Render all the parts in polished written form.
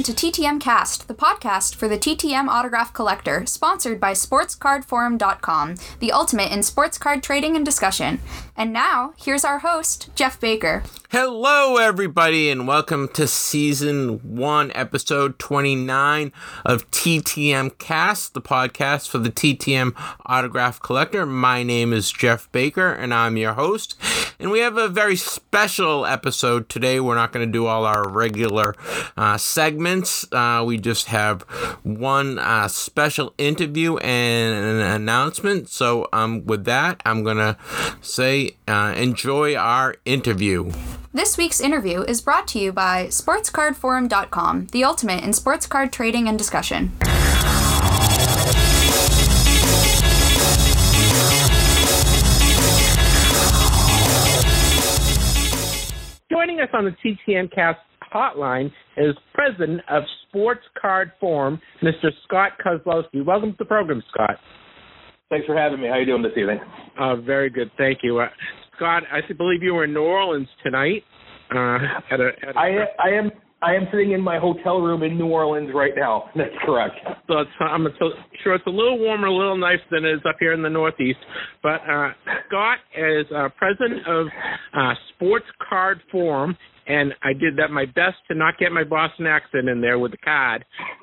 to TTM Cast, the podcast for the TTM autograph collector, sponsored by SportsCardForum.com, the ultimate in sports card trading and discussion. And now, here's our host, Jeff Baker. Hello, everybody, and welcome to Season 1, Episode 29 of TTM Cast, the podcast for the TTM autograph collector. My name is Jeff Baker, and I'm your host. And we have a very special episode today. We're not going to do all our regular segments. We just have one special interview and an announcement. So with that, I'm going to say enjoy our interview. This week's interview is brought to you by SportsCardForum.com, the ultimate in sports card trading and discussion. Joining us on the TTM Cast hotline is President of Sports Card Forum, Mr. Scott Kozlowski. Welcome to the program, Scott. Thanks for having me. How are you doing this evening? Very good, thank you. Scott, I believe you were in New Orleans tonight. I am sitting in my hotel room in New Orleans right now. That's correct. So I'm sure it's a little warmer, a little nicer than it is up here in the Northeast. But Scott is president of Sports Card Forum, and I did my best to not get my Boston accent in there with the card.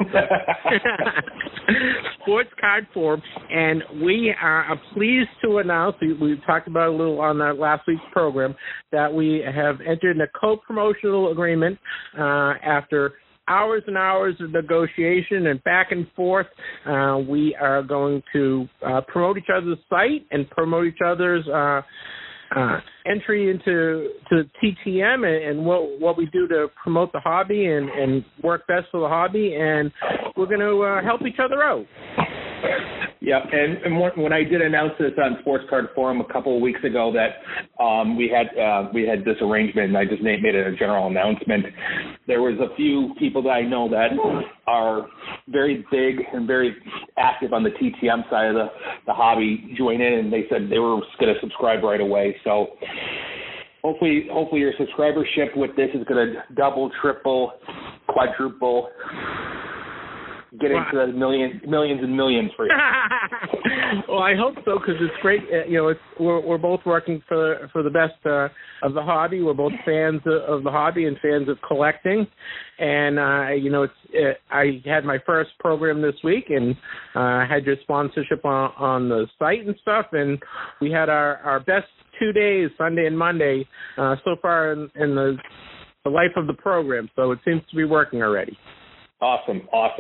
Sports Card Forum, and we are pleased to announce, we talked about a little on last week's program, that we have entered in a co-promotional agreement after hours and hours of negotiation and back and forth. We are going to promote each other's site and promote each other's entry into TTM and what we do to promote the hobby and work best for the hobby, and we're going to help each other out. Yeah, and when I did announce this on Sports Card Forum a couple of weeks ago that we had this arrangement, and I just made it a general announcement, there was a few people that I know that are very big and very active on the TTM side of the hobby join in, and they said they were going to subscribe right away. So hopefully your subscribership with this is going to double, triple, quadruple, get into the millions and millions for you. Well, I hope so, because it's great. We're both working for the best of the hobby. We're both fans of the hobby and fans of collecting. And I had my first program this week, and had your sponsorship on the site and stuff. And we had our best 2 days, Sunday and Monday, so far in the life of the program. So it seems to be working already. Awesome.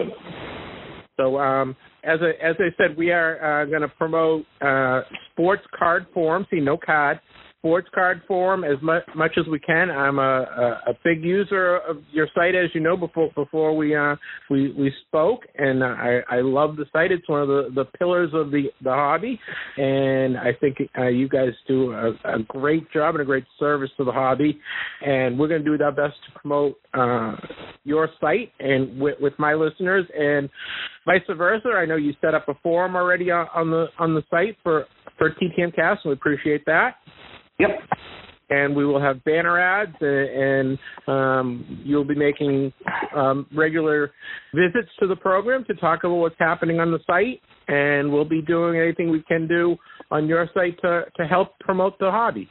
So as I said, we are going to promote Sports Card Forum. See, no card. Sports Card Forum as much as we can. I'm a big user of your site, as you know, before we spoke, and I love the site. It's one of the pillars of the hobby, and I think you guys do a great job and a great service to the hobby, and we're going to do our best to promote your site and with my listeners, and vice versa. I know you set up a forum already on the site for TTM Cast, and we appreciate that. Yep. And we will have banner ads, and you'll be making regular visits to the program to talk about what's happening on the site, and we'll be doing anything we can do on your site to help promote the hobby.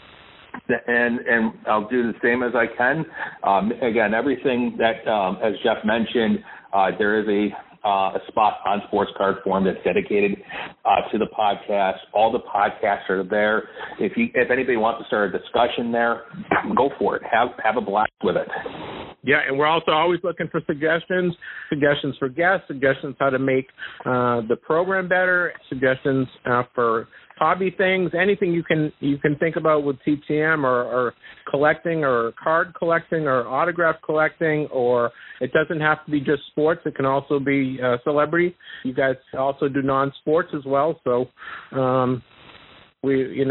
And I'll do the same as I can. Again, everything that, as Jeff mentioned, there is a spot on Sports Card Forum that's dedicated to the podcast. All the podcasts are there. If anybody wants to start a discussion there, go for it. Have a blast with it. Yeah, and we're also always looking for suggestions for guests, suggestions how to make the program better, suggestions for hobby things, anything you can think about with TTM or collecting or card collecting or autograph collecting, or it doesn't have to be just sports. It can also be celebrity. You guys also do non-sports as well, so there's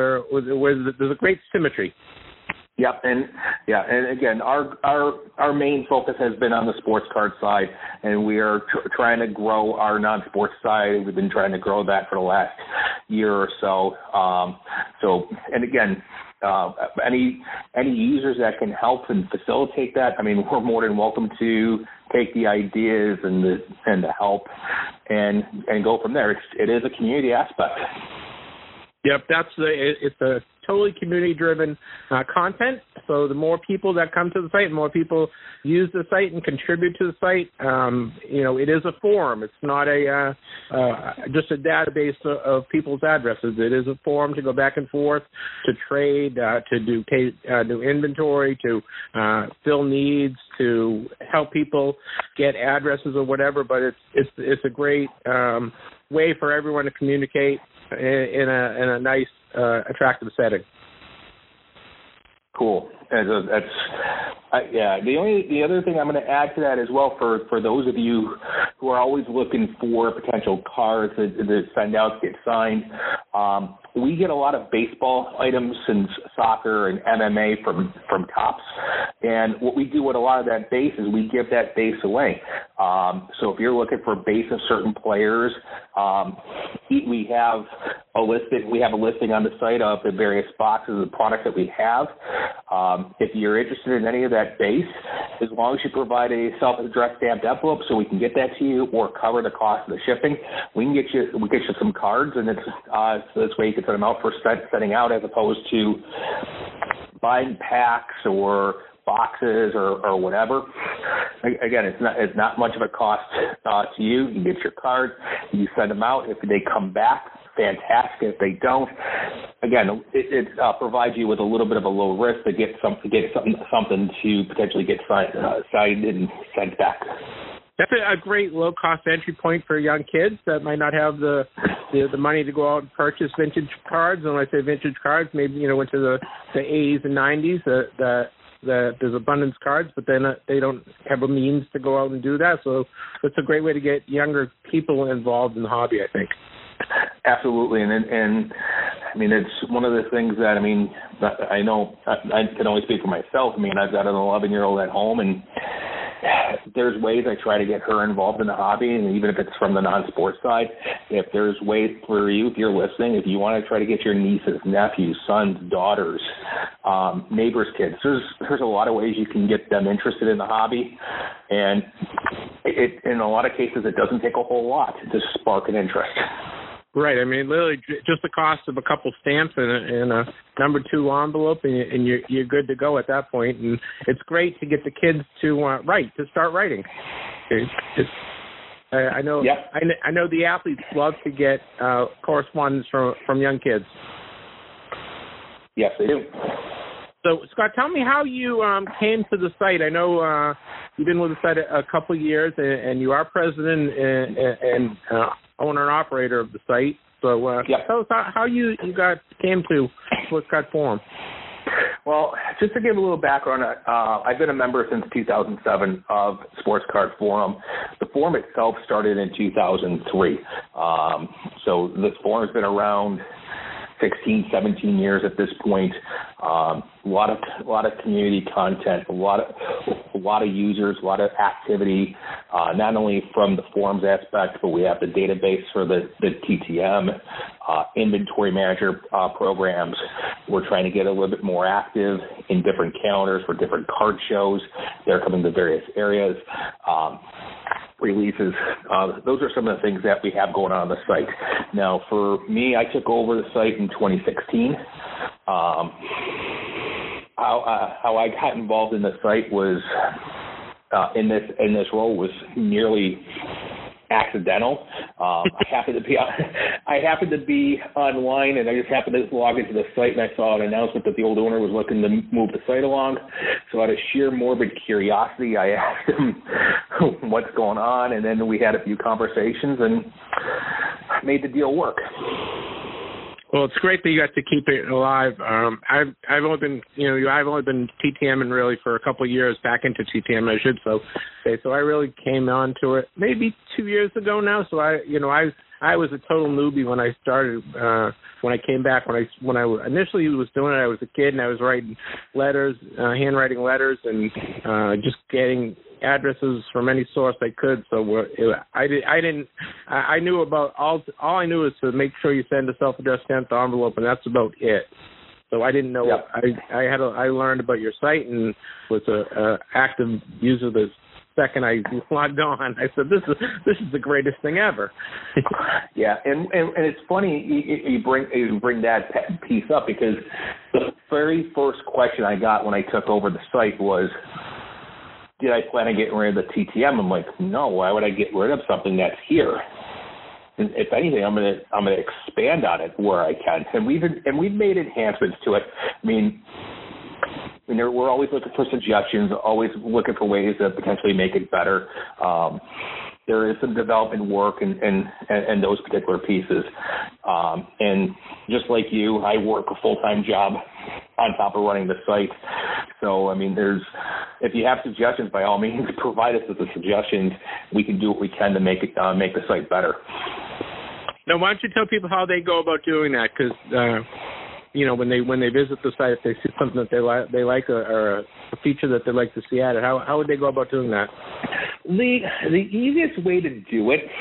a great symmetry. Yep, and again, our main focus has been on the sports card side, and we are trying to grow our non-sports side. We've been trying to grow that for the last year or so. And again, any users that can help and facilitate that, I mean, we're more than welcome to take the ideas and the help and go from there. It is a community aspect. Yep, it's a totally community-driven content. So the more people that come to the site, the more people use the site and contribute to the site. It is a forum. It's not just a database of people's addresses. It is a forum to go back and forth, to trade, to do inventory, to fill needs, to help people get addresses or whatever. But it's a great way for everyone to communicate in a nice, attractive setting. Cool. The other thing I'm going to add to that as well for those of you who are always looking for potential cards that send out, get signed, we get a lot of baseball items and soccer and MMA from Topps. And what we do with a lot of that base is we give that base away. So if you're looking for a base of certain players, we have a listing on the site of the various boxes of products that we have. If you're interested in any of that base, as long as you provide a self-addressed stamped envelope so we can get that to you or cover the cost of the shipping, we'll get you some cards, and it's so this way you can send them out for setting out as opposed to buying packs or boxes or whatever. Again, it's not much of a cost to you. You get your cards, you send them out. If they come back, fantastic. If they don't, again, it provides you with a little bit of a low risk to get something to potentially get signed and sent back. That's a great low-cost entry point for young kids that might not have the money to go out and purchase vintage cards. And when I say vintage cards, maybe into the 80s and 90s. There's abundance cards, but then they don't have a means to go out and do that. So it's a great way to get younger people involved in the hobby, I think. Absolutely, and I mean, it's one of the things that, I mean, I know I can only speak for myself. I mean, I've got an 11-year-old at home, and there's ways I try to get her involved in the hobby, and even if it's from the non-sports side, if there's ways for you, if you're listening, if you want to try to get your nieces, nephews, sons, daughters, neighbors' kids, there's a lot of ways you can get them interested in the hobby, and in a lot of cases, it doesn't take a whole lot to spark an interest. Right. I mean, literally, just the cost of a couple stamps and a number 2 envelope, and you're good to go at that point. And it's great to get the kids to start writing. I know. Yep. I know the athletes love to get correspondence from young kids. Yes, they do. So, Scott, tell me how you came to the site. I know you've been with the site a couple of years, and you are president and owner and operator of the site. So tell us how you came to Sports Card Forum. Well, just to give a little background, I've been a member since 2007 of Sports Card Forum. The forum itself started in 2003. So this forum has been around 16, 17 years at this point. A lot of community content, a lot of users, a lot of activity, not only from the forums aspect, but we have the database for the TTM, inventory manager programs. We're trying to get a little bit more active in different calendars for different card shows. They're coming to various areas. Releases. Those are some of the things that we have going on the site. Now, for me, I took over the site in 2016. How I got involved in the site was in this role was nearly accidental. I happened to be online, and I just happened to log into the site, and I saw an announcement that the old owner was looking to move the site along. So out of sheer morbid curiosity, I asked him what's going on, and then we had a few conversations and made the deal work. Well, it's great that you got to keep it alive. I've only been TTMing really for a couple of years, back into TTM, I should say. So I really came on to it maybe 2 years ago now. So I was a total newbie when I started. When I came back, when I initially was doing it, I was a kid and I was writing letters, handwriting letters, and just getting addresses from any source I could. So I knew about all I knew is to make sure you send a self-addressed stamped envelope, and that's about it. So I didn't know. Yep. I learned about your site and was a active user the second I logged on. I said, this is the greatest thing ever. Yeah, and it's funny you bring that piece up, because the very first question I got when I took over the site was, did I plan on getting rid of the TTM? I'm like, no. Why would I get rid of something that's here? And if anything, I'm gonna expand on it where I can. And we've made enhancements to it. I mean, we're always looking for suggestions, always looking for ways to potentially make it better. There is some development work and those particular pieces. And just like you, I work a full-time job on top of running the site. So, I mean, if you have suggestions, by all means, provide us with the suggestions. We can do what we can to make the site better. Now, why don't you tell people how they go about doing that? Because when they visit the site, if they see something that they like or a feature that they'd like to see added, how would they go about doing that? The easiest way to do it,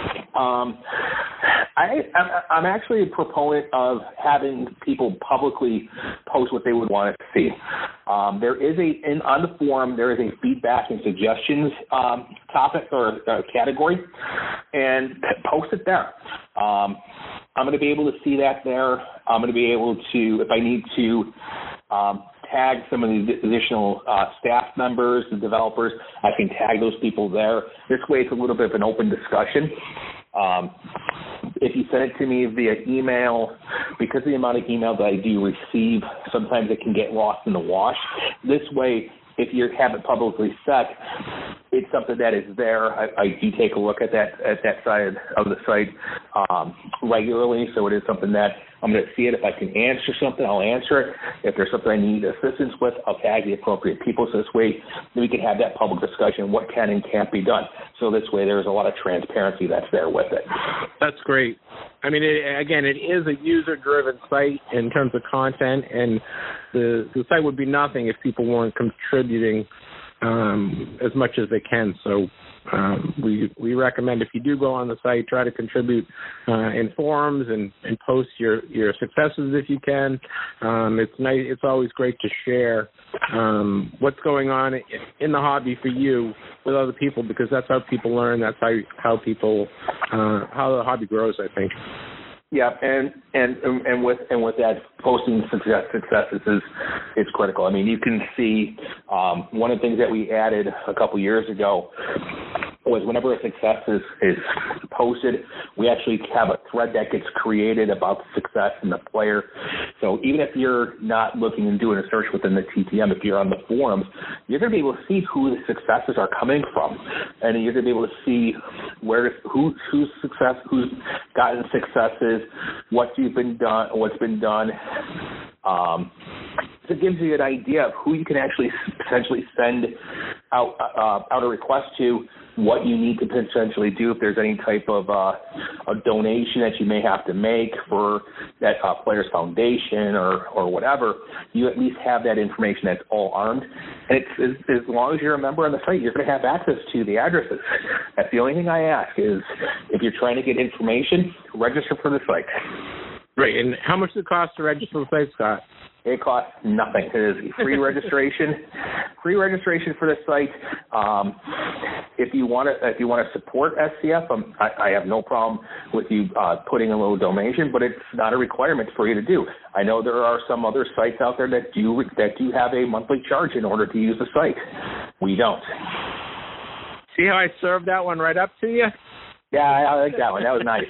I'm actually a proponent of having people publicly post what they would want to see. There is on the forum, there is a feedback and suggestions topic or category, and post it there. I'm going to be able to see that there. I'm going to be able to, if I need to, tag some of the additional staff members, the developers. I can tag those people there. This way it's a little bit of an open discussion. If you send it to me via email, because of the amount of email that I do receive, sometimes it can get lost in the wash. This way, if you have it publicly set, it's something that is there. I do take a look at that side of the site regularly, so it is something that I'm going to see it. If I can answer something, I'll answer it. If there's something I need assistance with, I'll tag the appropriate people. So this way, we can have that public discussion, what can and can't be done. So this way, there's a lot of transparency that's there with it. That's great. I mean, it is a user-driven site in terms of content, and the site would be nothing if people weren't contributing as much as they can. So we recommend, if you do go on the site, try to contribute in forums and post your successes if you can. It's nice. It's always great to share what's going on in the hobby for you with other people, because that's how people learn. That's how the hobby grows, I think. Yeah, and with that, posting successes is critical. I mean, you can see one of the things that we added a couple years ago was whenever a success is posted, we actually have a thread that gets created about the success and the player. So even if you're not looking and doing a search within the TTM, if you're on the forums, you're going to be able to see who the successes are coming from, and you're going to be able to see who's gotten successes, what's been done. So it gives you an idea of who you can actually potentially send out a request to, what you need to potentially do if there's any type of a donation that you may have to make for that player's foundation or whatever. You at least have that information that's all armed. And it's as long as you're a member on the site, you're going to have access to the addresses. That's the only thing I ask is, if you're trying to get information, register for the site. Right. And how much does it cost to register for the site, Scott? It costs nothing. It is free registration. Free registration for the site. If you want to support SCF, I have no problem with you putting a little donation, but it's not a requirement for you to do. I know there are some other sites out there that do have a monthly charge in order to use the site. We don't. See how I served that one right up to you? Yeah, I like that one. That was nice.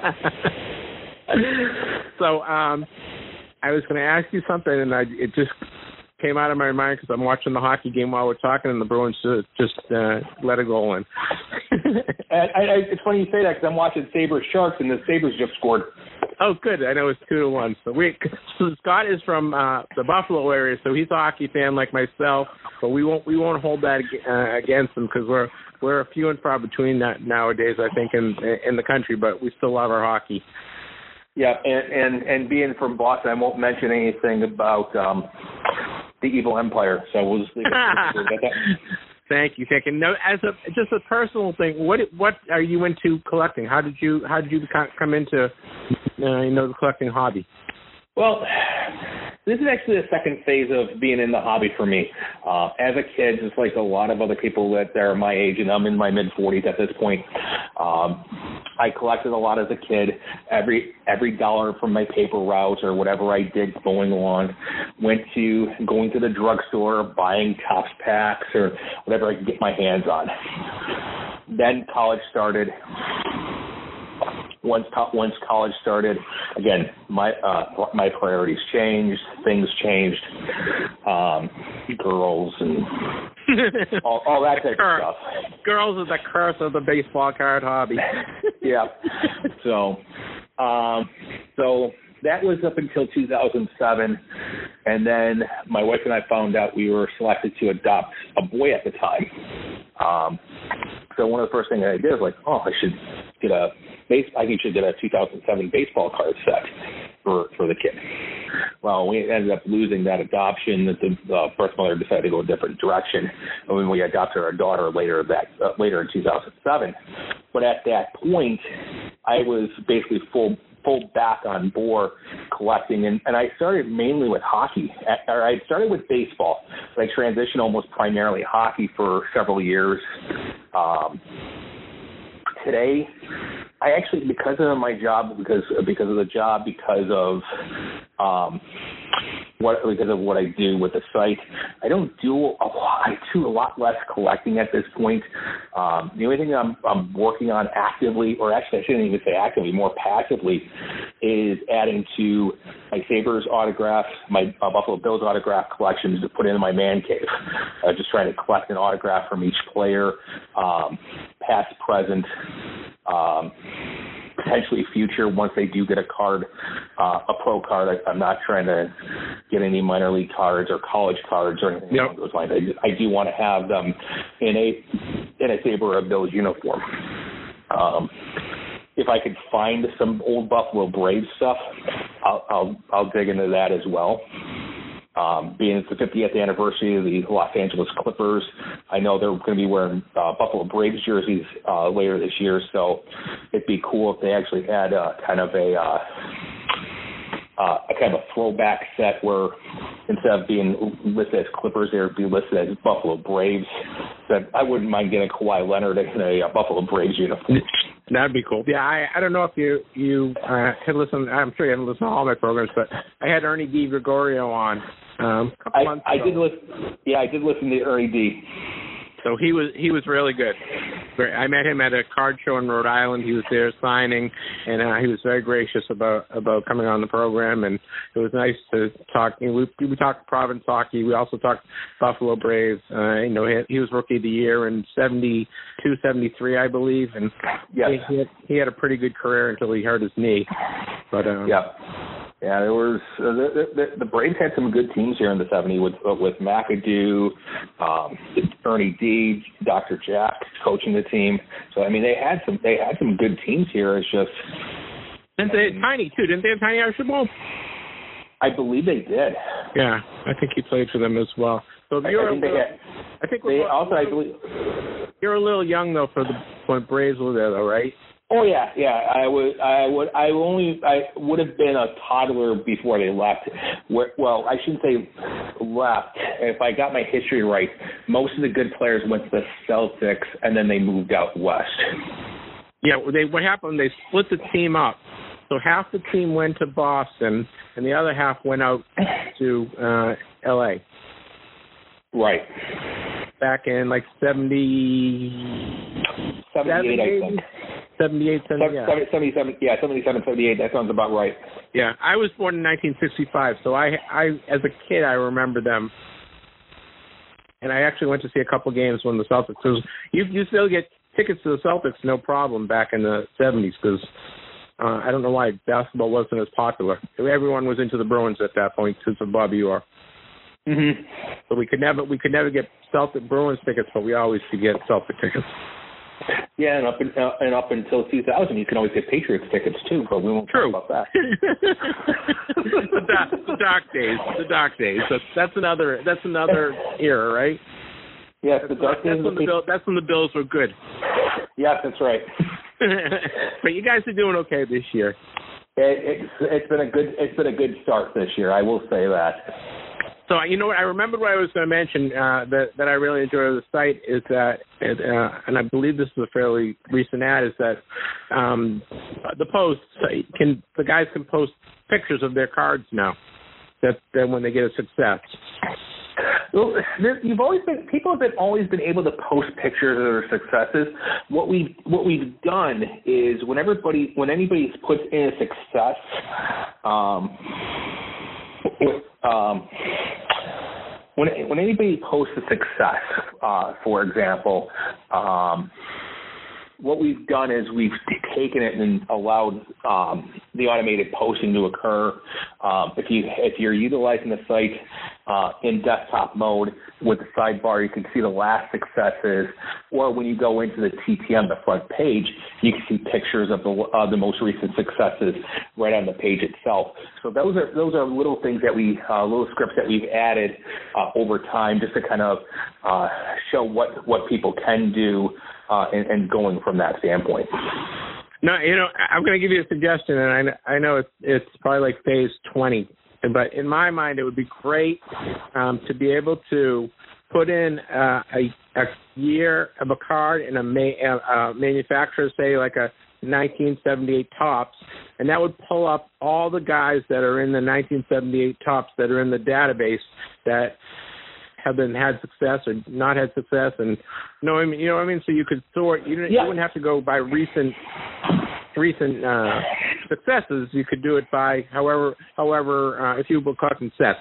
So, I was going to ask you something, and it just came out of my mind because I'm watching the hockey game while we're talking, and the Bruins just let a goal in. It's funny you say that because I'm watching Sabres Sharks, and the Sabres just scored. Oh, good. I know it's 2-1. So Scott is from the Buffalo area, so he's a hockey fan like myself. But we won't hold that against him because we're a few and far between that nowadays, I think, in the country. But we still love our hockey. Yeah, and being from Boston, I won't mention anything about the Evil Empire, so we'll just leave it at that. Thank you. Now, as just a personal thing, what are you into collecting? How did you come into the collecting hobby? Well, This is actually the second phase of being in the hobby for me. As a kid, just like a lot of other people that are my age, and I'm in my mid-40s at this point, I collected a lot as a kid. Every dollar from my paper route or whatever I did going along went to going to the drugstore, buying Topps packs or whatever I could get my hands on. Then college started. Once college started, again, my priorities changed. Things changed. Girls and all that type of stuff. Girls are the curse of the baseball card hobby. Yeah. So that was up until 2007, and then my wife and I found out we were selected to adopt a boy at the time. So one of the first things I did was like, I should get a 2007 baseball card set for the kid. Well, we ended up losing that adoption. The birth mother decided to go a different direction, and when we adopted our daughter later in 2007. But at that point, I was basically full back on board collecting, and I started mainly with hockey. I started with baseball, but I transitioned almost primarily hockey for several years. Today, I actually, because of my job, because of what I do with the site, I don't do a lot. I do a lot less collecting at this point. The only thing I'm working on actively, or actually I shouldn't even say actively, more passively, is adding to my Sabres autographs, my Buffalo Bills autograph collections to put into my man cave. Just trying to collect an autograph from each player, past, present, potentially future once they do get a card, a pro card. I'm not trying to get any minor league cards or college cards or anything along those lines. I do want to have them in a Sabre or Bills uniform. If I could find some old Buffalo Braves stuff, I'll dig into that as well. Being it's the 50th anniversary of the Los Angeles Clippers, I know they're going to be wearing Buffalo Braves jerseys later this year, so it'd be cool if they actually had kind of a throwback set where instead of being listed as Clippers, they would be listed as Buffalo Braves. That I wouldn't mind getting Kawhi Leonard in a Buffalo Braves uniform. That'd be cool. Yeah, I don't know if you had listened. I'm sure you haven't listened to all my programs, but I had Ernie D. Gregorio on a couple months ago. I did listen to Ernie D. So he was really good. I met him at a card show in Rhode Island. He was there signing, and he was very gracious about coming on the program. And it was nice to talk. We talked Province hockey. We also talked Buffalo Braves. He was Rookie of the Year in 72, 73, I believe, and yes. he had a pretty good career until he hurt his knee. But Yeah, there was the Braves had some good teams here in the 70s with McAdoo, Ernie D, Dr. Jack coaching the team. So I mean, they had some good teams here. It's just and they had Tiny too, didn't they have Tiny Archibald? I believe they did. Yeah, I think he played for them as well. So you're a little young though for when Braves were there though, right? Oh yeah. I would have been a toddler before they left. Well, I shouldn't say left. If I got my history right, most of the good players went to the Celtics and then they moved out west. Yeah, what happened? They split the team up. So half the team went to Boston and the other half went out to L.A. Right. Back in like 78, I think. 78, 77, yeah, 77, 78, that sounds about right. Yeah, I was born in 1965, so I as a kid, I remember them. And I actually went to see a couple games when the Celtics, because you still get tickets to the Celtics, no problem, back in the 70s, because I don't know why basketball wasn't as popular. Everyone was into the Bruins at that point, because of Bobby Orr. Mm-hmm. So we could never get Celtic Bruins tickets, but we always could get Celtic tickets. Yeah, and up until 2000, you can always get Patriots tickets too, but we won't talk about that. the dark days. That's another era, right? Yes, the dark days. That's when the Bills were good. Yeah, that's right. But you guys are doing okay this year. It's been a good start this year. I will say that. So you know what? I remembered what I was going to mention that I really enjoy of the site is that, and I believe this is a fairly recent ad, is that the posts the guys can post pictures of their cards now. That when they get a success. Well, people have always been able to post pictures of their successes. What we've done is when anybody puts in a success, when anybody posts a success, for example, what we've done is we've taken it and allowed the automated posting to occur. If you're utilizing the site in desktop mode with the sidebar, you can see the last successes. Or when you go into the TTM, the front page, you can see pictures of the most recent successes right on the page itself. So those are little things that little scripts that we've added over time just to kind of show what people can do and going from that standpoint. No, I'm going to give you a suggestion, and I know it's probably like phase 20, but in my mind, it would be great to be able to put in a year of a card in a manufacturer, say like a 1978 Topps, and that would pull up all the guys that are in the 1978 Topps that are in the database that have had success or not had success, and you know what I mean. So you could sort. You wouldn't have to go by recent successes. You could do it by however if you were collecting sets.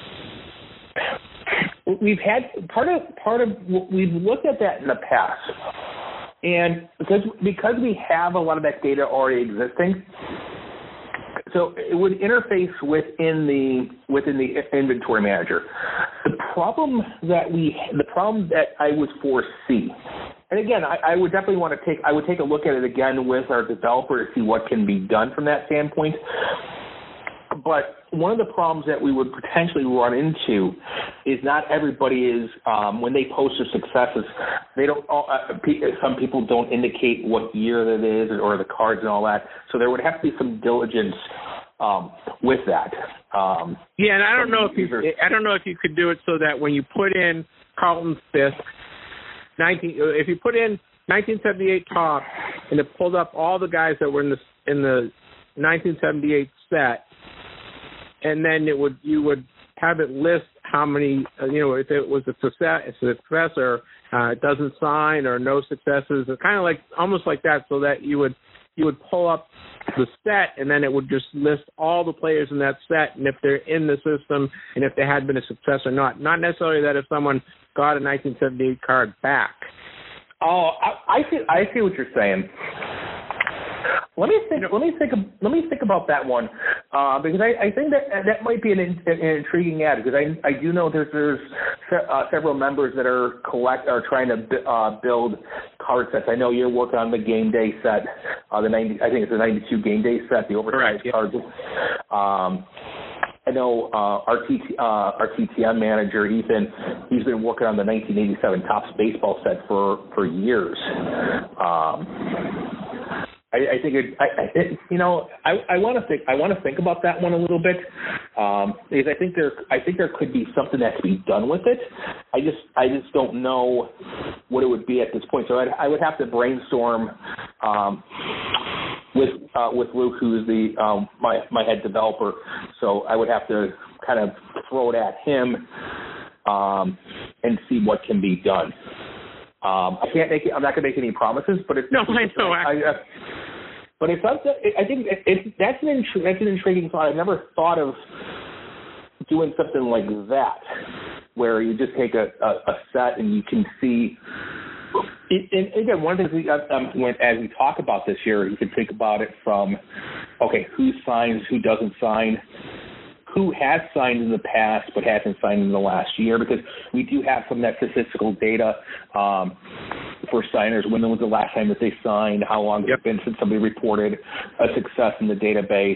We've had part of we've looked at that in the past, and because we have a lot of that data already existing. So it would interface within the inventory manager. The problem that I would foresee, and again, I would definitely take a look at it again with our developer to see what can be done from that standpoint. But one of the problems that we would potentially run into is not everybody is when they post their successes, they don't. Some people don't indicate what year that is or the cards and all that. So there would have to be some diligence with that. Yeah, and I don't know if you could do it so that when you put in Carlton Fisk, if you put in 1978 Topps and it pulled up all the guys that were in the 1978 set. And then you would have it list how many, if it was a success or it doesn't sign or no successes, kind of like almost like that, so that you would pull up the set and then it would just list all the players in that set and if they're in the system and if they had been a success or not. Not necessarily that if someone got a 1978 card back. Oh, I see what you're saying. Let me think about that one because I think that might be an intriguing ad because I do know there's several members that are trying to build card sets. I know you're working on the game day set, I think it's the 92 game day set, the oversized cards. I know our TTM manager Ethan. He's been working on the 1987 Topps baseball set for years. I think I want to think about that one a little bit because I think there could be something that could be done with it. I just don't know what it would be at this point. So I would have to brainstorm with Luke, who's my head developer. So I would have to kind of throw it at him and see what can be done. I'm not going to make any promises, but it's no, I know. But it's I think that's an intriguing thought. I've never thought of doing something like that, where you just take a set and you can see. And again, one of the things as we talk about this here, you can think about it from, okay, who signs, who doesn't sign, who has signed in the past but hasn't signed in the last year, because we do have some of that statistical data for signers. When was the last time that they signed? How long has it been since somebody reported a success in the database?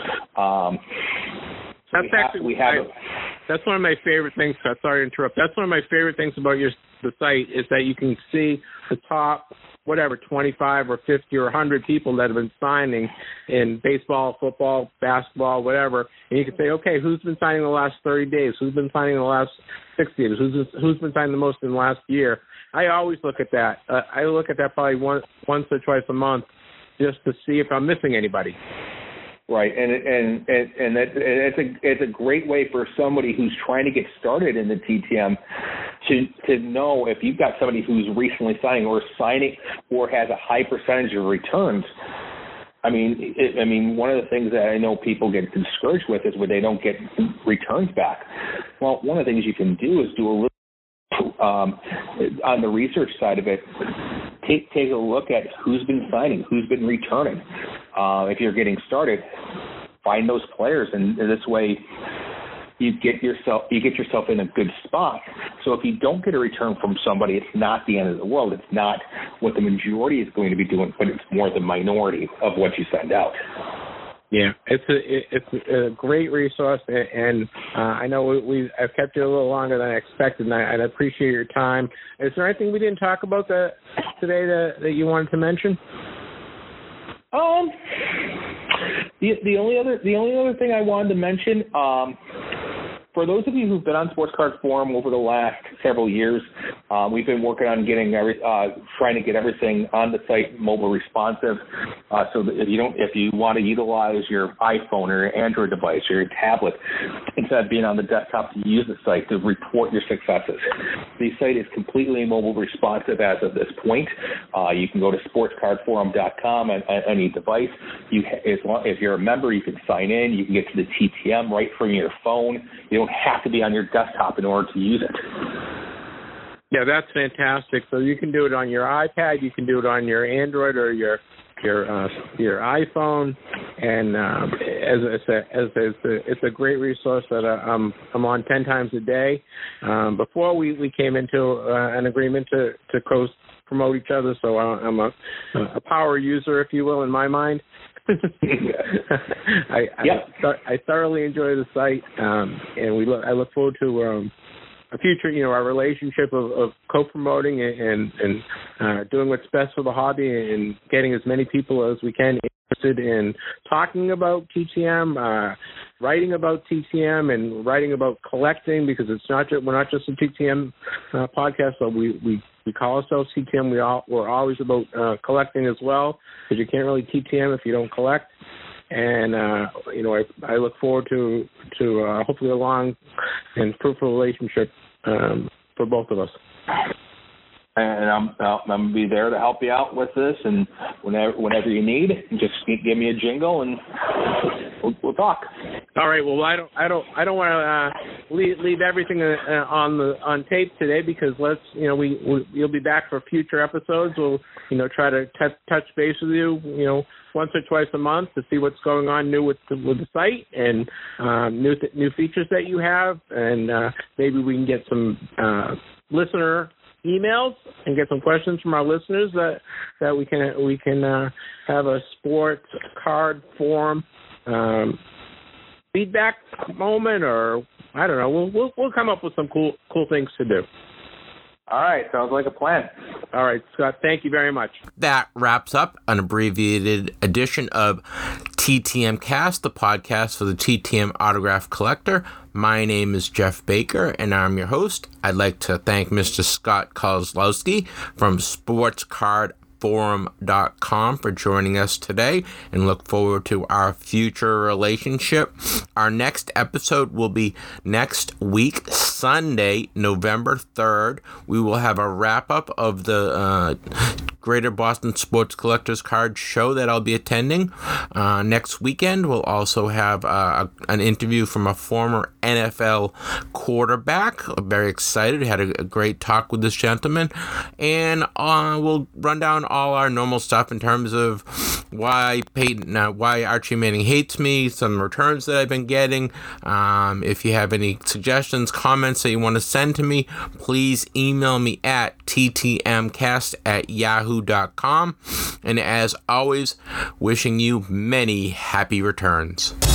That's one of my favorite things. Sorry to interrupt. That's one of my favorite things about the site is that you can see the top whatever, 25 or 50 or 100 people that have been signing in baseball, football, basketball, whatever. And you can say, okay, who's been signing the last 30 days? Who's been signing the last 60 days? Who's been signing the most in the last year? I always look at that. I look at that probably once or twice a month just to see if I'm missing anybody. Right, and it's a great way for somebody who's trying to get started in the TTM to know if you've got somebody who's recently signing or has a high percentage of returns. I mean, one of the things that I know people get discouraged with is when they don't get returns back. Well, one of the things you can do is do a little on the research side of it. Take a look at who's been signing, who's been returning. If you're getting started, find those players, and this way you get yourself in a good spot. So if you don't get a return from somebody, it's not the end of the world. It's not what the majority is going to be doing, but it's more the minority of what you send out. Yeah, it's a great resource, and I know I've kept you a little longer than I expected, and I appreciate your time. Is there anything we didn't talk about today that you wanted to mention? The only other thing I wanted to mention, for those of you who've been on Sports Card Forum over the last several years, we've been working on trying to get everything on the site mobile responsive, so that if you want to utilize your iPhone or your Android device or your tablet, instead of being on the desktop, to use the site to report your successes. The site is completely mobile responsive as of this point. You can go to sportscardforum.com on any device. If you're a member, you can sign in. You can get to the TTM right from your phone. You don't have to be on your desktop in order to use it. Yeah, that's fantastic. So you can do it on your iPad, you can do it on your Android or your iPhone, and as I said, it's a great resource that I'm on 10 times a day. Before we came into an agreement to promote each other, so I'm a power user, if you will, in my mind. I thoroughly enjoy the site, and I look forward to a future, our relationship of co-promoting and doing what's best for the hobby and getting as many people as we can interested in talking about TTM, writing about TTM, and writing about collecting, because we're not just a TTM podcast, but we call ourselves TTM. We're always about collecting as well, because you can't really TTM if you don't collect. And I look forward to hopefully a long and fruitful relationship for both of us. And I'm going to be there to help you out with this, and whenever you need, just give me a jingle and we'll talk. All right. Well, I don't want to leave everything on tape today, because we'll be back for future episodes. We'll try to touch base with you once or twice a month to see what's going on new with the site and new features that you have, and maybe we can get some listener emails and get some questions from our listeners that we can have a sports card forum feedback moment, or I don't know. We'll come up with some cool things to do. All right, sounds like a plan. All right, Scott, thank you very much. That wraps up an abbreviated edition of TTM Cast, the podcast for the TTM Autograph Collector. My name is Jeff Baker, and I'm your host. I'd like to thank Mr. Scott Kozlowski from SportsCardForum.com for joining us today, and look forward to our future relationship. Our next episode will be next week, Sunday, November 3rd. We will have a wrap-up of the Greater Boston Sports Collectors Card Show that I'll be attending. Next weekend, we'll also have an interview from a former NFL quarterback. I'm very excited. We had a great talk with this gentleman. And we'll run down all our normal stuff in terms of why Archie Manning hates me, some returns that I've been getting. If you have any suggestions, comments that you want to send to me, please email me at ttmcast@yahoo.com. And as always, wishing you many happy returns.